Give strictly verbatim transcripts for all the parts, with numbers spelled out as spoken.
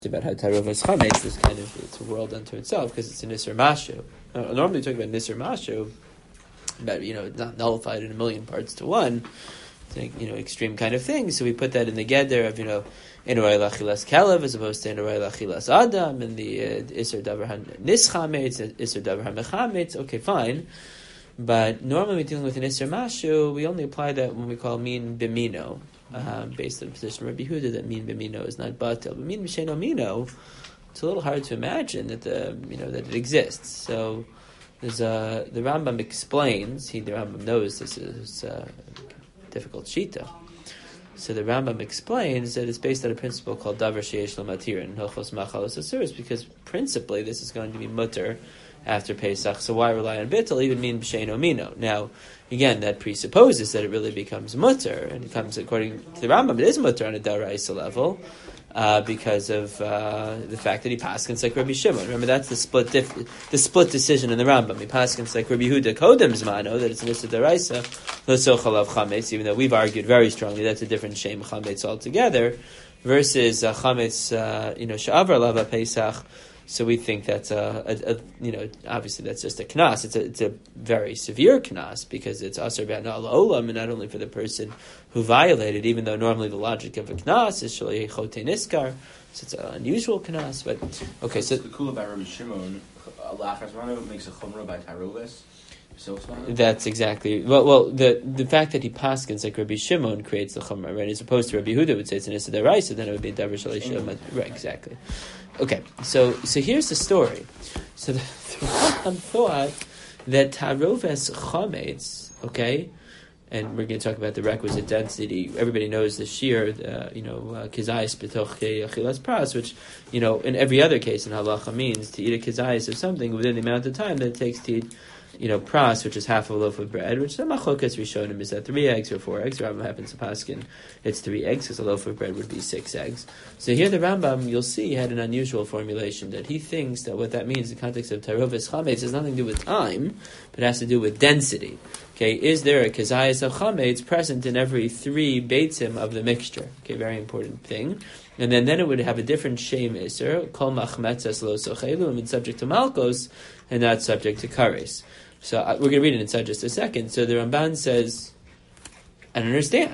about how Tarovas Chametz is kind of, it's a world unto itself because it's a Nisr Mashu. Uh, normally we talk about Nisr Mashu, but you know, it's not nullified in a million parts to one. It's like, you know, extreme kind of thing. So we put that in the Geder of, you know, Inorai Lachilas Kelev as opposed to Inorai Lachilas Adam, and the uh, Isser Davar Nis Chametz, Isser Davar HaMechametz. Okay, fine. But normally we're dealing with an Isser Mashu, we only apply that when we call Min Bimino. Um, based on the position of Rabbi Yehuda that Min B'mino is not batel, but Min B'sheino Mino, it's a little hard to imagine that the you know that it exists. So there's a the Rambam explains. He the Rambam knows this is a difficult shita. So the Rambam explains that it's based on a principle called Davar Sheyesh Lo Matir in Hilchos Machalos Asuros, because principally this is going to be mutter after Pesach. So why rely on bittul? Even Min B'sheino Mino. Now, again, that presupposes that it really becomes mutter, and it comes according to the Rambam. It is mutter on a daraisa level uh, because of uh, the fact that he paskins like Rabbi Shimon. Remember, that's the split dif- the split decision in the Rambam. He paskins like Rabbi Yehuda Kodem Zmano that it's an issa daraisa l'so chalav chametz. Even though we've argued very strongly that's a different shem chametz altogether, versus uh, chametz uh, you know she'avar lava pesach. So we think that's a, a, a, you know, obviously that's just a knas. It's a, it's a very severe knas because it's aser b'anal olam, and not only for the person who violated, even though normally the logic of a knas is shalei chote niskar, so it's an unusual knas. But okay, so the cool about Rabbi Shimon, Lachas Rano makes a chumrah by Taroves. That's exactly well. Well, the the fact that he paskins like Rabbi Shimon creates the chumrah, right? As opposed to Rabbi Yehuda would say it's an issa deraisa, then it would be davar shalei shemad. Right, exactly. Okay, so so here's the story. So the, the Rambam thought that Taroves Chametz, okay, and we're going to talk about the requisite density. Everybody knows the shear, uh, you know, kizayis b'toch achilas pras, which, you know, in every other case in halacha means to eat a kizayis of something within the amount of time that it takes to eat, you know, pras, which is half of a loaf of bread, which the machokas rishonim is that three eggs or four eggs. Rambam happens to paskin it's three eggs, because a loaf of bread would be six eggs. So here the Rambam, you'll see, had an unusual formulation that he thinks that what that means in the context of Taroves Chametz has nothing to do with time, but has to do with density. Okay, is there a kazayas of Chametz present in every three beitzim of the mixture? Okay, very important thing. And then, then it would have a different shem iser, kol machmetzas lo sochelu, and it's subject to malkos, and not subject to kares. So uh, we're going to read it inside just a second. So the Ramban says, I don't understand.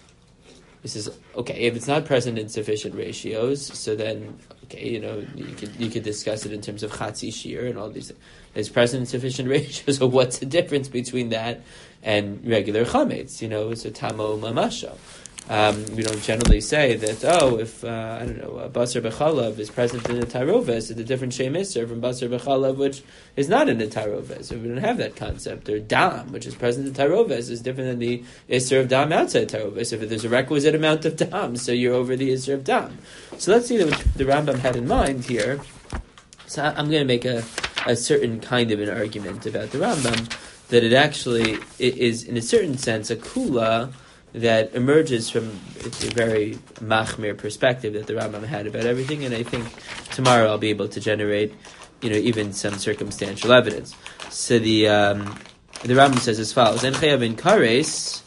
He says, okay, if it's not present in sufficient ratios, so then, okay, you know, you could you could discuss it in terms of chatzi shir and all these things. It's present in sufficient ratios, so what's the difference between that and regular chametz? You know, it's a tamo mamasho. Um, we don't generally say that, oh, if, uh, I don't know, a basar b'chalav is present in a taroves, it's a different shem iser from basar b'chalav, which is not in a taroves. So we don't have that concept. Or dam, which is present in taroves, is different than the iser of dam outside taroves. If there's a requisite amount of dam, so you're over the iser of dam. So let's see what the Rambam had in mind here. So I'm going to make a, a certain kind of an argument about the Rambam, that it actually is, in a certain sense, a kula that emerges from it's a very machmir perspective that the Rambam had about everything, and I think tomorrow I'll be able to generate, you know, even some circumstantial evidence. So the um, the Rambam says as follows: En chayav in kares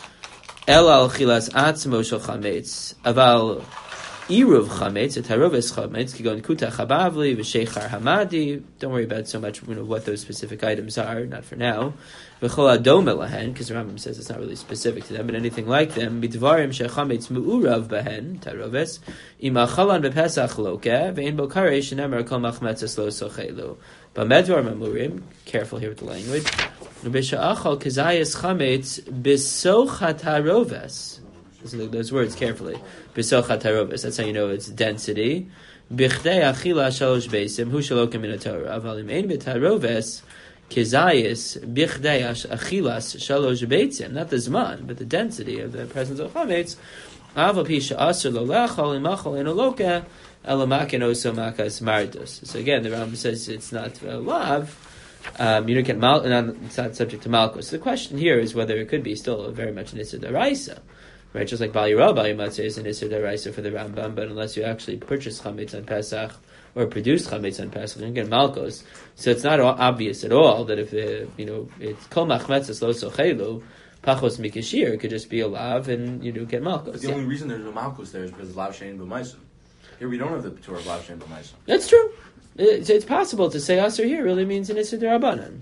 el al chilas atzmo shel chametz aval iruv chametz et haroves chametz kigon kuta chabavli v'sheichar hamadi. Don't worry about so much, you know, what those specific items are, not for now. V'chol adom elahen, because the Rambam says it's not really specific to them, but anything like them. B'dvarim shechametz mu'urav bahen taroves imachalan b'pesach loke ve'in bo karesh shenemar kol machmetzas lo sochelu. B'medvar mamurim, careful here with the language. B'sha'achal kazayas chametz b'sochat haroves. Listen to those words carefully. B'sochat haroves. That's how you know it's density. B'chdei achila shalosh beisim hu shalokim min haTorah. Avalim ein b'taroves kizayis b'chdei achilas shalosh beisim. Not the zman, but the density of the presence of chametz. Ava pisha aser lo lechol imachol enoloka elamakin oso makas mardus. So again, the Rambam says it's not uh, lav. Um, you don't get mal. It's not subject to malchus. So the question here is whether it could be still very much an issa deraisa. Right, just like Bali Rabbi, you might say is an Isser Daraisa for the Rambam, but unless you actually purchase Chametz on Pesach or produce Chametz on Pesach, you don't get Malkos. So it's not obvious at all that if the, you know, it's Kol Machmetzes Lo Sochelu, Pachos Mikashir, it could just be a lav and you do get Malkos. The yeah. only reason there's no Malkos there is because Lav Shein B'Maisim. Here we don't have the Torah of Lav Shem B'Maisa. That's true. It's, it's possible to say Aser here really means an Isser D'Rabbanan.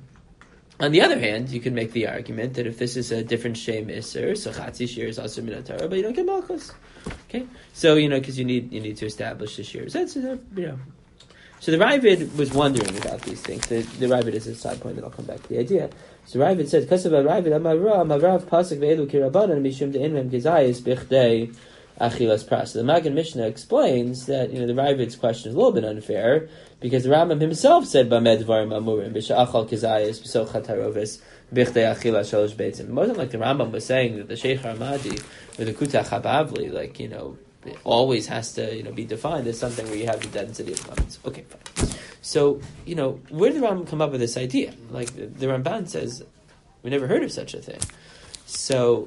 On the other hand, you could make the argument that if this is a different Shem Isser, so Chatzi Shir is Aser Min HaTorah, but you don't get Malchus. Okay? So, you know, because you need, you need to establish the Shirs. That's, uh, you know. So the Ravid was wondering about these things. The, the Ravid is a side point that I'll come back to the idea. So Ravid says, Kasav Ravid, Amavra, Amavrav, Pasuk, Ve'elu, Kirabanan, Mishum, De'inmem, Gezayis, Bichdei, Achilas Pras. The Magen Mishnah explains that, you know, the Ravid's question is a little bit unfair, because the Rambam himself said, Bamed Dvarim Amurim, B'sha'achal Gezayis, B'sochat Harovis, Bichdei, Achilas, Shalosh Beitzim. It wasn't like the Rambam was saying that the Sheikh Harmadi, or the Kutach HaBavli, like, you know, it always has to, you know, be defined as something where you have the density of comments. Okay, fine. So, you know, where did the Rambam come up with this idea? Like, the, the Ramban says, we never heard of such a thing. So,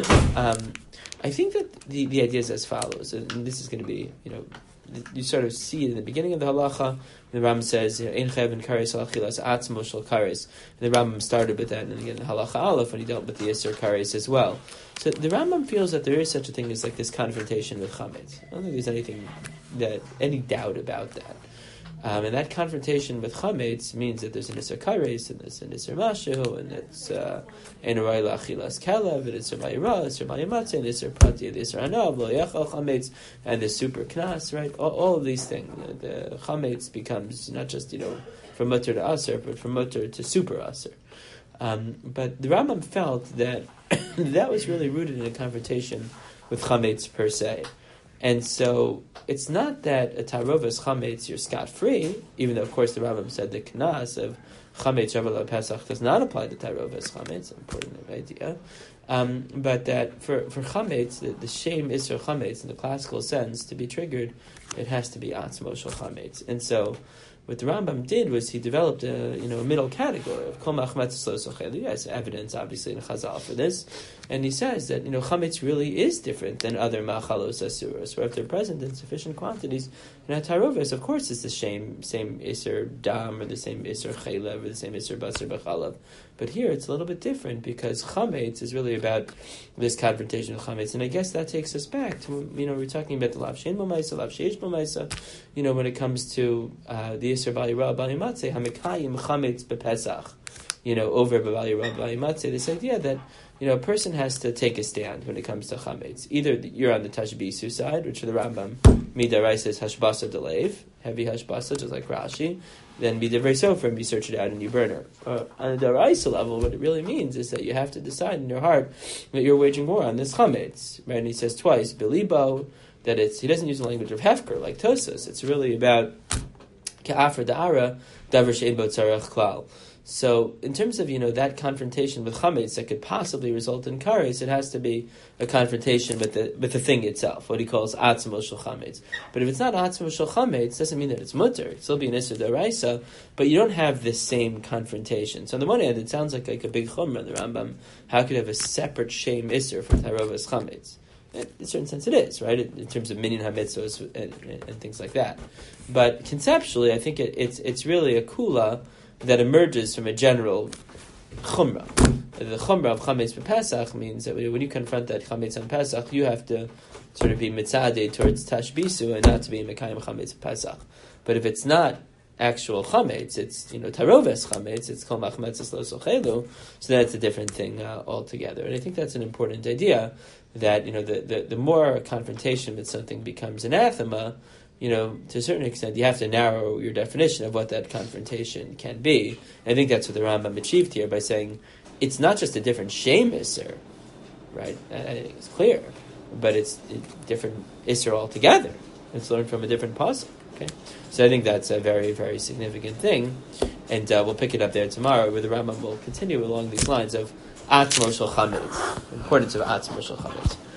um, I think that the, the idea is as follows, and this is going to be, you know, you sort of see it in the beginning of the halacha. The Rambam says, "Ein chayav in kares alachilas atzmo shel kares." And the Rambam started with that, and again in halacha aleph when he dealt with the iser kares as well. So the Rambam feels that there is such a thing as like this confrontation with chametz. I don't think there's anything that any doubt about that. Um, and that confrontation with chametz means that there's an iser kares and there's an iser mashu, and it's ein oray la'achilas kelev, and iser ma'ira, iser ma'imatze, and iser prati, and iser anav lo yachal chametz, and the super knas, right? All, all of these things, the chametz becomes not just, you know, from mutter to aser, but from mutter to super aser. Um, but the Rambam felt that that was really rooted in a confrontation with chametz per se. And so it's not that a tarovas chametz you're scot free, even though of course the Rambam said the knas of chametz Shabbat Pesach does not apply to tarovas chametz. Important idea, um, but that for for chametz the, the shame isser chametz in the classical sense to be triggered, it has to be atzmo shel chametz. And so what the Rambam did was he developed a, you know, a middle category of kol machmetz lo sochel. He has evidence, obviously, in Chazal for this, and he says that, you know, chametz really is different than other machalos asuros, where if they're present in sufficient quantities. And at taroves, of course, it's the same same iser dam or the same iser chaylev or the same iser basar b'chalav. But here it's a little bit different because chametz is really about this confrontation with chametz, and I guess that takes us back to, you know, we're talking about the lav shein b'maisa, lav sheish b'maisa. You know, when it comes to uh, the iser b'ayira b'aymatze hamekayim chametz b'pesach, you know, over b'ayira b'aymatze. This idea that, you know, a person has to take a stand when it comes to chametz. Either you're on the tashbisu side, which for the Rambam midarai says hashbasa deleiv, heavy hashbasa, just like Rashi. Then be divrei sofer and be search it out and you burn her. Uh, on the daraisa level, what it really means is that you have to decide in your heart that you're waging war on this chametz. Right? And he says twice, bilibo, that it's, he doesn't use the language of hefker like Tosas. It's really about ka'afra da'ara, davar she'en bo tzarech klal. So, in terms of, you know, that confrontation with chametz that could possibly result in kares, it has to be a confrontation with the with the thing itself, what he calls atzmo shel chametz. But if it's not atzmo shel chametz, doesn't mean that it's mutter. It's still be an issur d'oraisa, but you don't have this same confrontation. So, on the one hand, it sounds like, like a big chumrah in the Rambam. How could you have a separate shame issur for tarovas chametz? In a certain sense, it is, right? In terms of minyan hamitzvos and, and, and things like that. But conceptually, I think it, it's it's really a kula that emerges from a general chumrah. The chumrah of chametz b'Pesach means that when you confront that chametz on Pesach, you have to sort of be mitzadeh towards tashbisu and not to be mekayim chametz b'Pesach. But if it's not actual chametz, it's, you know, taroves chametz, it's kol machmetzes lo sochelu, so that's a different thing uh, altogether. And I think that's an important idea, that, you know, the, the, the more confrontation with something becomes anathema, you know, to a certain extent, you have to narrow your definition of what that confrontation can be. And I think that's what the Rambam achieved here by saying it's not just a different shame isser, right? I think it's clear, but it's a different isser altogether. It's learned from a different pasuk. Okay, so I think that's a very, very significant thing, and uh, we'll pick it up there tomorrow, where the Rambam will continue along these lines of atzmo shel chametz, importance of atzmo shel chametz.